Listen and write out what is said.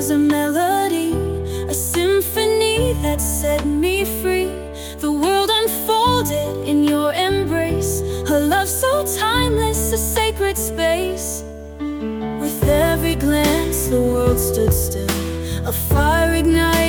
was a melody, a symphony that set me free. The world unfolded in your embrace, a love so timeless, a sacred space. With every glance the world stood still, a fire ignited